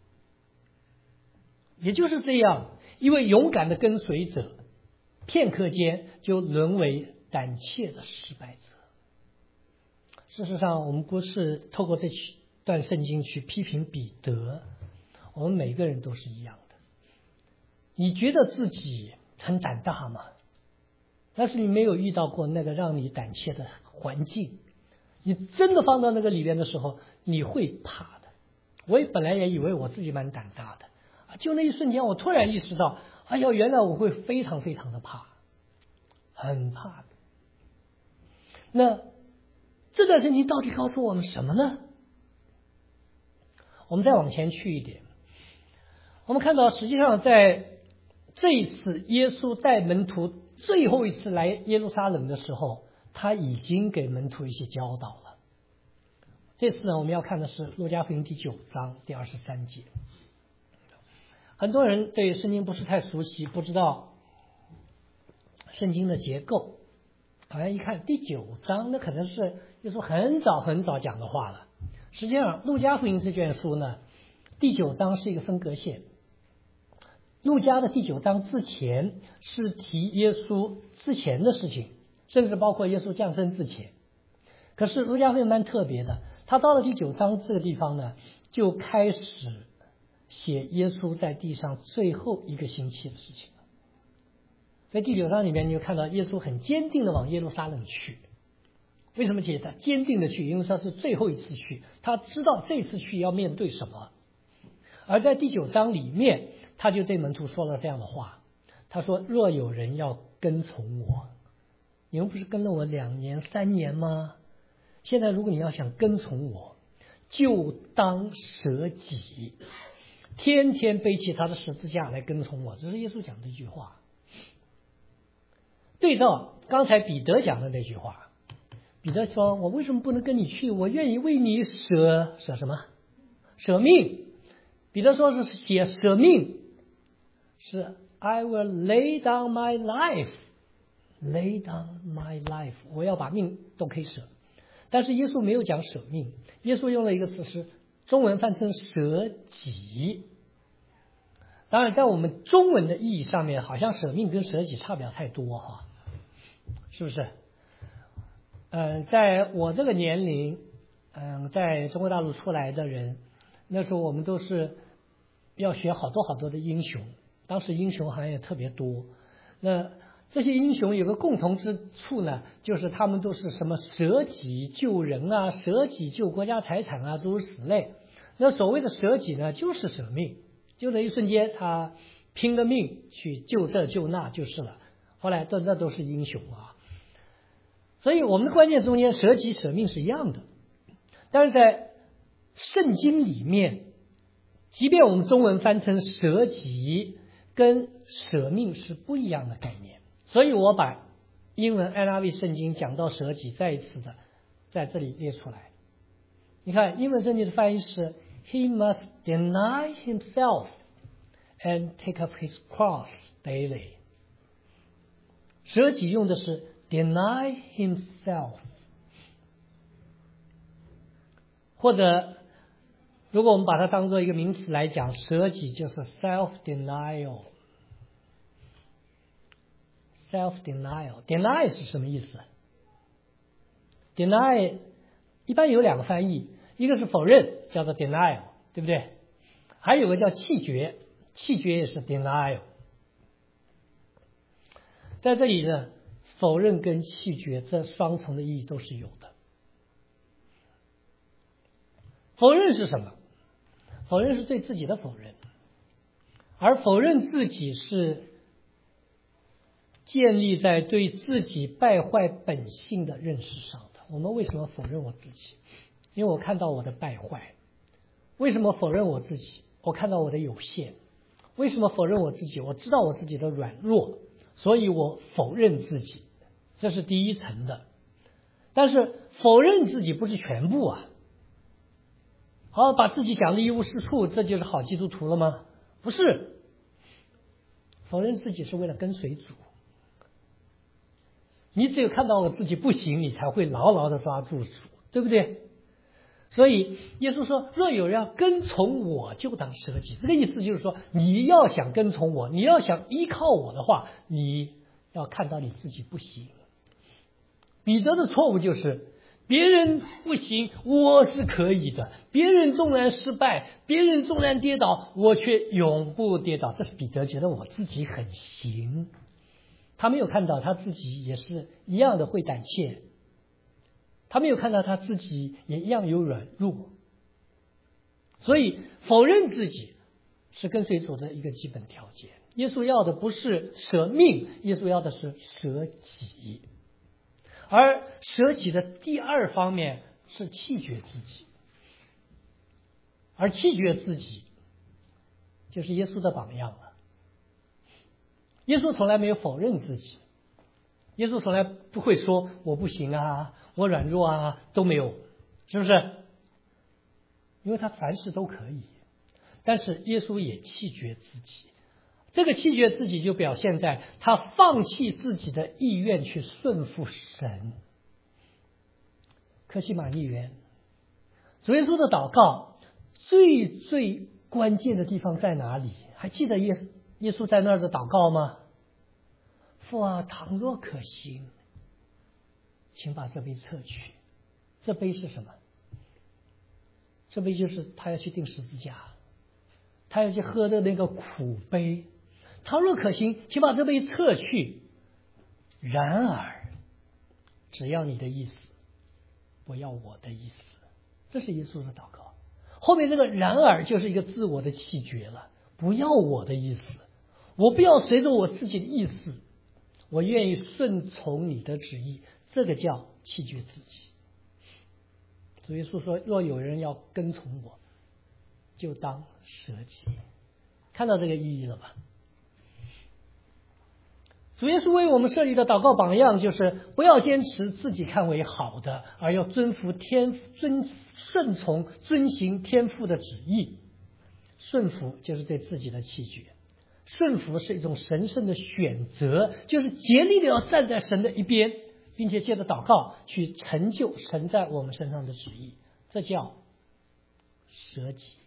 也就是这样，一位勇敢的跟随者片刻间就沦为胆怯的失败者。事实上我们不是透过这段圣经去批评彼得，我们每个人都是一样的。 你觉得自己很胆大吗？但是你没有遇到过那个让你胆怯的环境，你真的放到那个里边的时候，你会怕的。我也本来也以为我自己蛮胆大的，就那一瞬间，我突然意识到，哎呀，原来我会非常非常的怕，很怕的。那这段圣经到底告诉我们什么呢？我们再往前去一点，我们看到实际上在这一次耶稣带门徒最后一次来耶路撒冷的时候，他已经给门徒一些教导了。这次呢，我们要看的是路加福音第九章第二十三节。很多人对圣经不是太熟悉，不知道圣经的结构，好像一看第九章，那可能是耶稣很早很早讲的话了。实际上路加福音这卷书呢，第九章是一个分隔线。路加的第九章之前是提耶稣之前的事情，甚至包括耶稣降生之前。可是路加福音蛮特别的，他到了第九章这个地方呢，就开始写耶稣在地上最后一个星期的事情了。在第九章里面，你就看到耶稣很坚定的往耶路撒冷去。为什么写他坚定的去？因为他是最后一次去，他知道这次去要面对什么。而在第九章里面，他就对门徒说了这样的话，他说：若有人要跟从我，你们不是跟了我两年三年吗？现在如果你要想跟从我，就当舍己，天天背起他的十字架来跟从我。这是耶稣讲的一句话，对照刚才彼得讲的那句话。彼得说：我为什么不能跟你去？我愿意为你舍舍什么？舍命。彼得说是写舍命，是 I will lay down my life lay down my life， 我要把命都可以舍。但是耶稣没有讲舍命，耶稣用了一个词是中文翻成舍己。当然在我们中文的意义上面，好像舍命跟舍己差不了太多哈，是不是？嗯、呃，在我这个年龄，嗯、呃，在中国大陆出来的人，那时候我们都是要学好多好多的英雄，当时英雄好像也特别多。那这些英雄有个共同之处呢，就是他们都是什么舍己救人啊，舍己救国家财产啊，诸如此类。那所谓的舍己呢，就是舍命，就那一瞬间他拼了命去救这救那就是了。后来这这都是英雄啊。所以我们的观念中间，舍己舍命是一样的。但是在圣经里面，即便我们中文翻成舍己，跟舍命是不一样的概念。所以我把英文 N R V 圣经讲到舍己再一次的在这里列出来。你看英文圣经的翻译是 He must deny himself and take up his cross daily。 舍己用的是 deny himself， 或者如果我们把它当做一个名词来讲，舍己就是 self-denial。 self-denial deny 是什么意思？ deny 一般有两个翻译，一个是否认，叫做 denial， 对不对？还有个叫弃绝，弃绝也是 denial。 在这里呢，否认跟弃绝这双重的意义都是有的。否认是什么？否认是对自己的否认，而否认自己是建立在对自己败坏本性的认识上的。我们为什么否认我自己？因为我看到我的败坏。为什么否认我自己？我看到我的有限。为什么否认我自己？我知道我自己的软弱，所以我否认自己，这是第一层的。但是否认自己不是全部啊。好，把自己讲的一无是处，这就是好基督徒了吗？不是。否认自己是为了跟随主。你只有看到我自己不行，你才会牢牢的抓住主，对不对？所以耶稣说，若有人要跟从我，就当舍己。这个意思就是说，你要想跟从我，你要想依靠我的话，你要看到你自己不行。彼得的错误就是别人不行，我是可以的。别人纵然失败，别人纵然跌倒，我却永不跌倒。这是彼得觉得我自己很行。他没有看到他自己也是一样的会胆怯，他没有看到他自己也一样有软弱。所以否认自己是跟随主的一个基本条件。耶稣要的不是舍命，耶稣要的是舍己。而舍己的第二方面是弃绝自己，而弃绝自己就是耶稣的榜样了。耶稣从来没有否认自己，耶稣从来不会说我不行啊，我软弱啊，都没有，是不是？因为他凡事都可以。但是耶稣也弃绝自己，这个弃绝自己就表现在他放弃自己的意愿去顺服神。客西马尼园，主耶稣的祷告最最关键的地方在哪里？还记得耶稣耶稣在那儿的祷告吗？父啊，倘若可行，请把这杯撤去。这杯是什么？这杯就是他要去钉十字架，他要去喝的那个苦杯。倘若可行，请把这杯撤去。然而，只要你的意思，不要我的意思。这是耶稣的祷告。后面这个然而就是一个自我的弃绝了，不要我的意思，我不要随着我自己的意思，我愿意顺从你的旨意。这个叫弃绝自己。主耶稣说，若有人要跟从我，就当舍己。看到这个意义了吧？主耶稣为我们设立的祷告榜样就是不要坚持自己看为好的，而要遵服天遵顺从遵行天父的旨意。顺服就是对自己的弃绝，顺服是一种神圣的选择，就是竭力的要站在神的一边，并且借着祷告去成就神在我们身上的旨意。这叫舍己。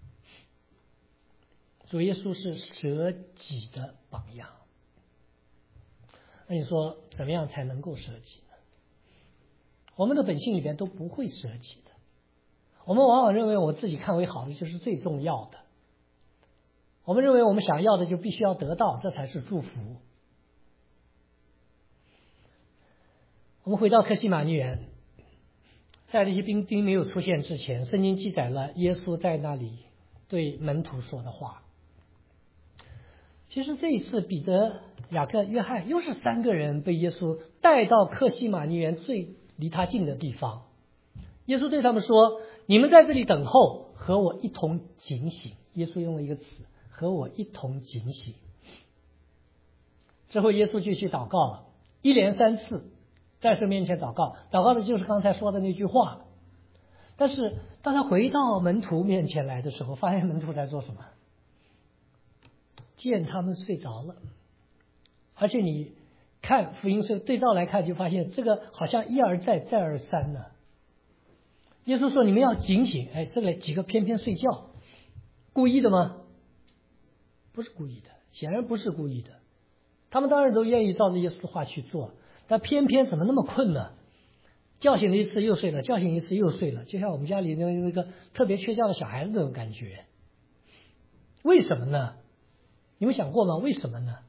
主耶稣是舍己的榜样。那你说怎么样才能够舍己呢？我们的本性里边都不会舍己的。我们往往认为我自己看为好的就是最重要的，我们认为我们想要的就必须要得到，这才是祝福。我们回到客西马尼园，在这些兵丁没有出现之前，圣经记载了耶稣在那里对门徒说的话。其实这一次彼得、雅各、约翰又是三个人被耶稣带到客西马尼园最离他近的地方。耶稣对他们说，你们在这里等候，和我一同警醒。耶稣用了一个词，和我一同警醒。之后耶稣就去祷告了，一连三次在神面前祷告，祷告的就是刚才说的那句话。但是当他回到门徒面前来的时候，发现门徒在做什么？见他们睡着了。而且你看福音书对照来看，就发现这个好像一而再再而三呢。耶稣说你们要警醒，哎，这个几个偏偏睡觉，故意的吗？不是故意的，显然不是故意的。他们当然都愿意照着耶稣的话去做，但偏偏怎么那么困呢？叫醒了一次又睡了，叫醒一次又睡了，就像我们家里那个特别缺觉的小孩子那种感觉。为什么呢？你们想过吗？为什么呢？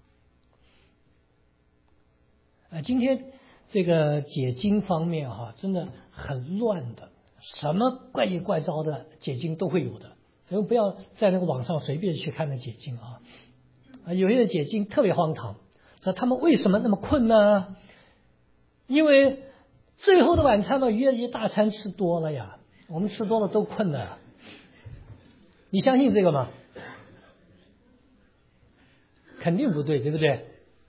呃，今天这个解经方面哈、啊，真的很乱的，什么怪异怪招的解经都会有的，所以不要在那个网上随便去看那解经啊。啊，有些人解经特别荒唐，说他们为什么那么困呢？因为最后的晚餐嘛，约一大餐吃多了呀，我们吃多了都困了。你相信这个吗？肯定不对，对不对？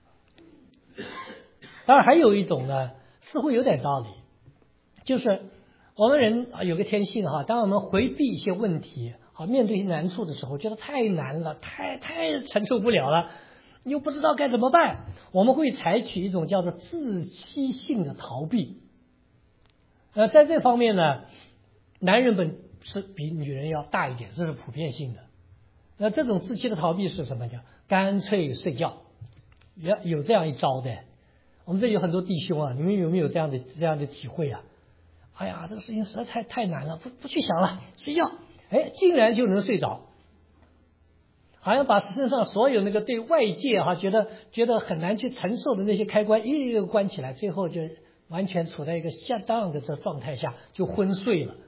当然还有一种呢，似乎有点道理，就是我们人有个天性哈，当我们回避一些问题啊，面对难处的时候，觉得太难了，太太承受不了了，又不知道该怎么办，我们会采取一种叫做自欺性的逃避。呃，在这方面呢，男人本是比女人要大一点，这是普遍性的。那这种自欺的逃避是什么？叫干脆睡觉，有有这样一招的。我们这里有很多弟兄啊，你们有没有这样的这样的体会啊？ 哎呀，这个事情实在太太难了，不不去想了，睡觉，哎，竟然就能睡着，好像把身上所有那个对外界哈、啊、觉得觉得很难去承受的那些开关一个一个关起来，最后就完全处在一个下降的这状态下，就昏睡了。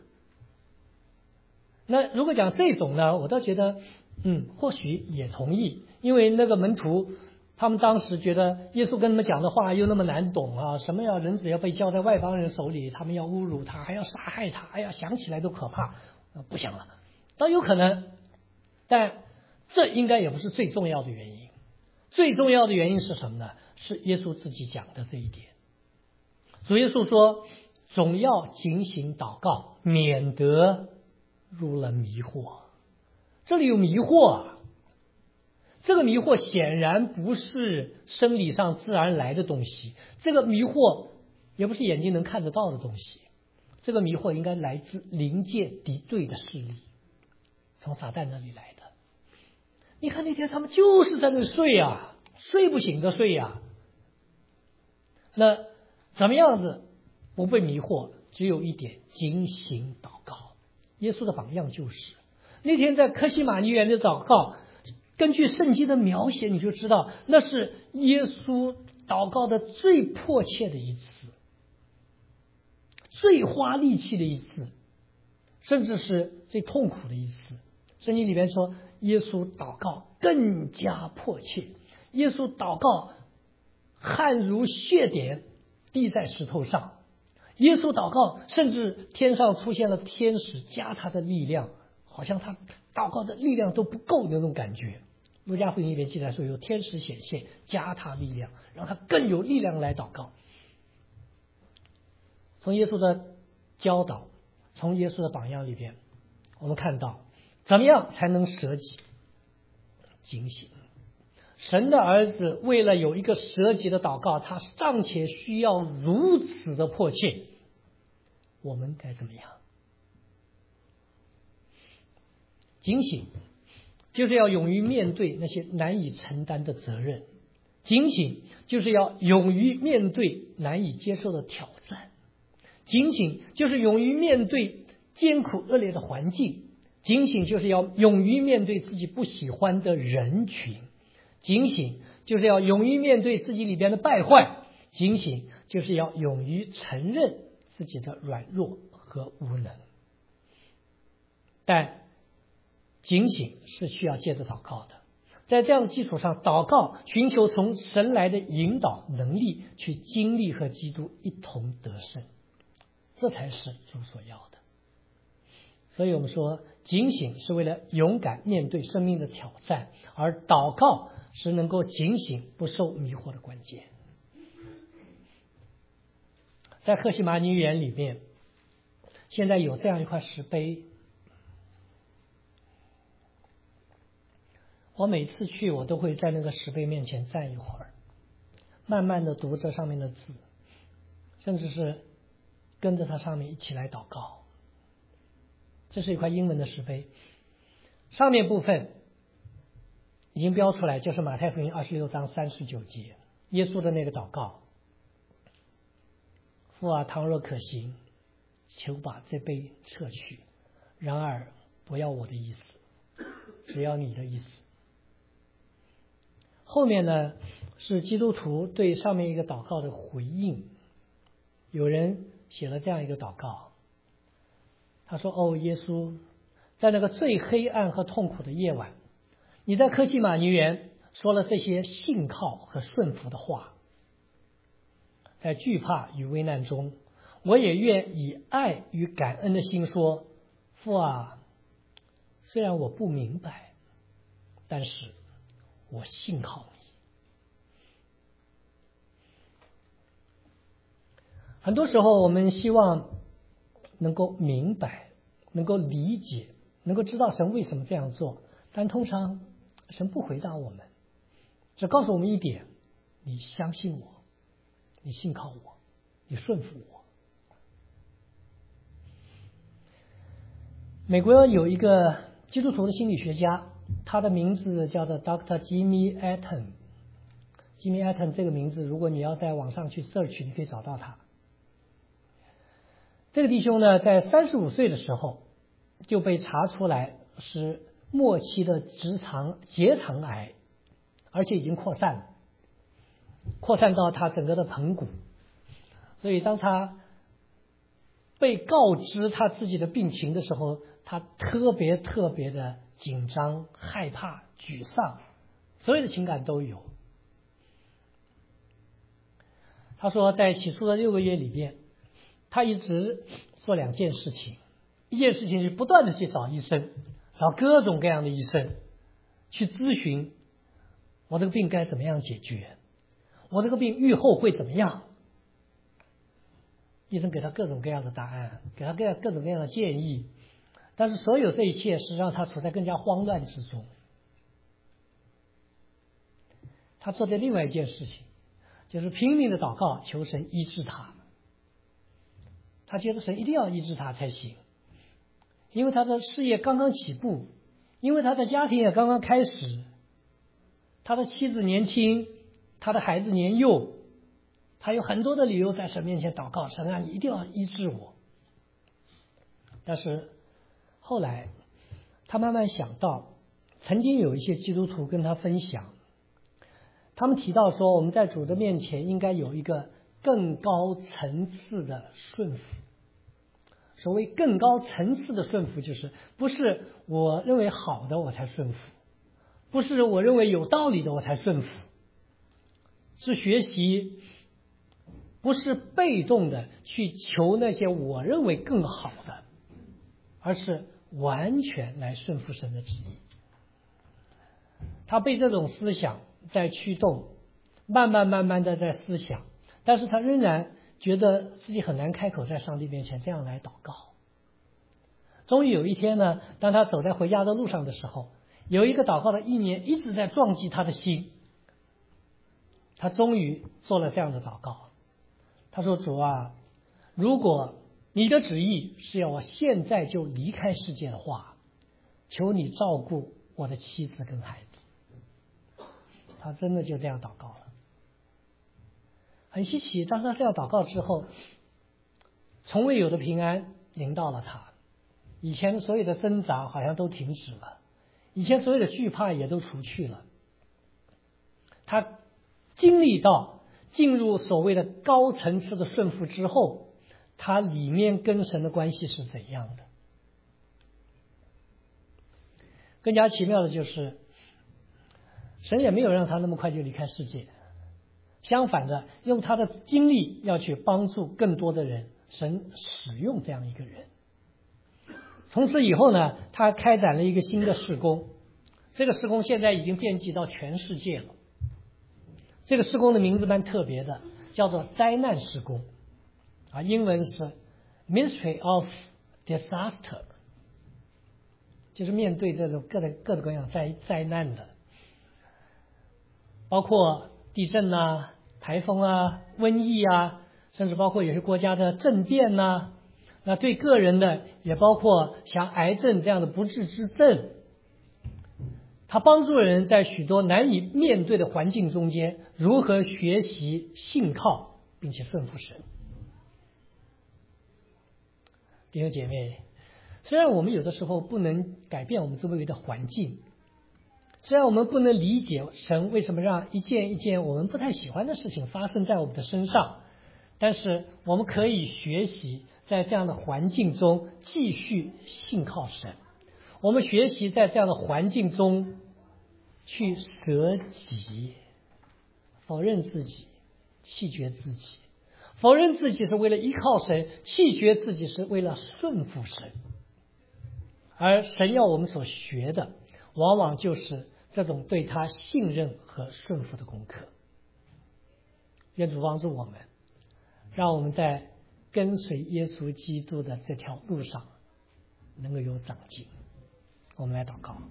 那如果讲这种呢，我倒觉得，嗯，或许也同意，因为那个门徒他们当时觉得耶稣跟他们讲的话又那么难懂啊，什么要人子要被交在外邦人手里，他们要侮辱他，还要杀害他，哎呀，想起来都可怕，不想了，倒有可能，但这应该也不是最重要的原因。最重要的原因是什么呢？是耶稣自己讲的这一点。主耶稣说，总要警醒祷告，免得入了迷惑。这里有迷惑啊，这个迷惑显然不是生理上自然来的东西，这个迷惑也不是眼睛能看得到的东西，这个迷惑应该来自灵界敌对的势力，从撒旦那里来的。你看那天他们就是在那睡啊，睡不醒的睡啊。那怎么样子不被迷惑？只有一点，警醒祷告。耶稣的榜样就是那天在客西马尼园的祷告，根据圣经的描写，你就知道那是耶稣祷告的最迫切的一次，最花力气的一次，甚至是最痛苦的一次。圣经里面说，耶稣祷告更加迫切，耶稣祷告汗如血点滴在石头上，耶稣祷告甚至天上出现了天使加他的力量，好像他祷告的力量都不够的那种感觉。路加福音里面记载说，有天使显现加他力量，让他更有力量来祷告。从耶稣的教导，从耶稣的榜样里边，我们看到怎么样才能舍己警醒。神的儿子为了有一个舍己的祷告，他尚且需要如此的迫切，我们该怎么样？警醒就是要勇于面对那些难以承担的责任，警醒就是要勇于面对难以接受的挑战，警醒就是勇于面对艰苦恶劣的环境，警醒就是要勇于面对自己不喜欢的人群，警醒就是要勇于面对自己里边的败坏，警醒就是要勇于承认自己的软弱和无能。但警醒是需要借着祷告的，在这样的基础上，祷告寻求从神来的引导能力，去经历和基督一同得胜，这才是主所要的。所以我们说，警醒是为了勇敢面对生命的挑战，而祷告是能够警醒不受迷惑的关键。在客西马尼园里面，现在有这样一块石碑，我每次去我都会在那个石碑面前站一会儿，慢慢的读着上面的字，甚至是跟着它上面一起来祷告。这是一块英文的石碑，上面部分已经标出来，就是马太福音二十六章三十九节，耶稣的那个祷告：父啊，倘若可行，求把这杯撤去，然而不要我的意思，只要你的意思。后面呢是基督徒对上面一个祷告的回应，有人写了这样一个祷告，他说：哦，耶稣，在那个最黑暗和痛苦的夜晚，你在客西马尼园说了这些信靠和顺服的话，在惧怕与危难中，我也愿以爱与感恩的心说：父啊，虽然我不明白，但是我信靠你。很多时候我们希望能够明白，能够理解，能够知道神为什么这样做，但通常神不回答我们，只告诉我们一点：你相信我，你信靠我，你顺服我。美国有一个基督徒的心理学家，他的名字叫做 Doctor Jimmy Atten。Jimmy Atten 这个名字，如果你要在网上去 search， 你可以找到他。 这个弟兄呢，在三十五岁的时候就被查出来是末期的直肠结肠癌，而且已经扩散了，扩散到他整个的盆骨。所以当他被告知他自己的病情的时候，他特别特别的紧张、害怕、沮丧，所有的情感都有。他说，在起初的六个月里边，他一直做两件事情，一件事情是不断的去找医生，找各种各样的医生去咨询我这个病该怎么样解决，我这个病愈后会怎么样。医生给他各种各样的答案，给他各各种各样的建议，但是所有这一切是让他处在更加慌乱之中。他做的另外一件事情就是拼命的祷告，求神医治他。他觉得神一定要医治他才行，因为他的事业刚刚起步，因为他的家庭也刚刚开始，他的妻子年轻，他的孩子年幼，他有很多的理由在神面前祷告，神啊，你一定要医治我。但是后来他慢慢想到，曾经有一些基督徒跟他分享，他们提到说，我们在主的面前应该有一个更高层次的顺服。所谓更高层次的顺服，就是不是我认为好的我才顺服，不是我认为有道理的我才顺服，是学习不是被动的去求那些我认为更好的，而是完全来顺服神的旨意。他被这种思想在驱动，慢慢慢慢的在思想，但是他仍然觉得自己很难开口在上帝面前这样来祷告。终于有一天呢，当他走在回家的路上的时候，有一个祷告的意念一直在撞击他的心，他终于做了这样的祷告。他说，主啊，如果你的旨意是要我现在就离开世界的话，求你照顾我的妻子跟孩子。他真的就这样祷告了。很稀奇，当他这样祷告之后，从未有的平安临到了他，以前所有的挣扎好像都停止了，以前所有的惧怕也都除去了。他经历到进入所谓的高层次的顺服之后，他里面跟神的关系是怎样的。更加奇妙的就是，神也没有让他那么快就离开世界，相反的，用他的精力要去帮助更多的人，神使用这样一个人。从此以后呢，他开展了一个新的事工，这个事工现在已经遍及到全世界了。这个事工的名字蛮特别的，叫做灾难事工，啊，英文是 Ministry of Disaster， 就是面对这种各种各种各样灾灾难的，包括地震啊、台风啊、瘟疫啊，甚至包括有些国家的政变呐，那对个人的也包括像癌症这样的不治之症。他帮助人在许多难以面对的环境中间，如何学习信靠并且顺服神。弟兄姐妹，虽然我们有的时候不能改变我们周围的环境，虽然我们不能理解神为什么让一件一件我们不太喜欢的事情发生在我们的身上，但是我们可以学习在这样的环境中继续信靠神。我们学习在这样的环境中去舍己，否认自己，弃绝自己。否认自己是为了依靠神，弃绝自己是为了顺服神。而神要我们所学的，往往就是这种对他信任和顺服的功课。愿主帮助我们，让我们在跟随耶稣基督的这条路上能够有长进。我们来祷告。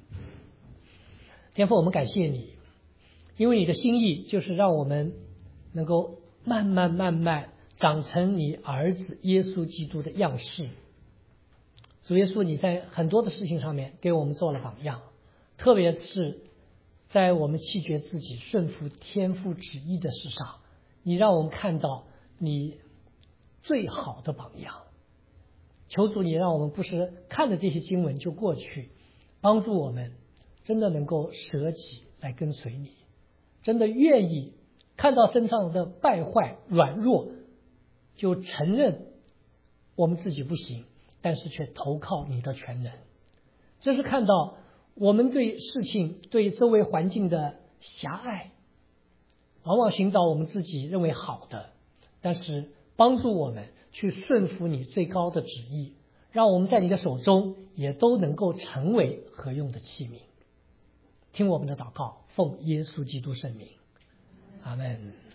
天父，我们感谢你，因为你的心意就是让我们能够慢慢慢慢长成你儿子耶稣基督的样式。主耶稣，你在很多的事情上面给我们做了榜样，特别是在我们弃绝自己顺服天父旨意的事上，你让我们看到你最好的榜样。 求主你让我们不是看着这些经文就过去，帮助我们真的能够舍己来跟随你，真的愿意看到身上的败坏软弱，就承认我们自己不行，但是却投靠你的全能。这是看到我们对事情对周围环境的狭隘，往往寻找我们自己认为好的，但是帮助我们去顺服你最高的旨意，让我们在你的手中也都能够成为合用的器皿。听我们的祷告，奉耶稣基督圣名，阿们。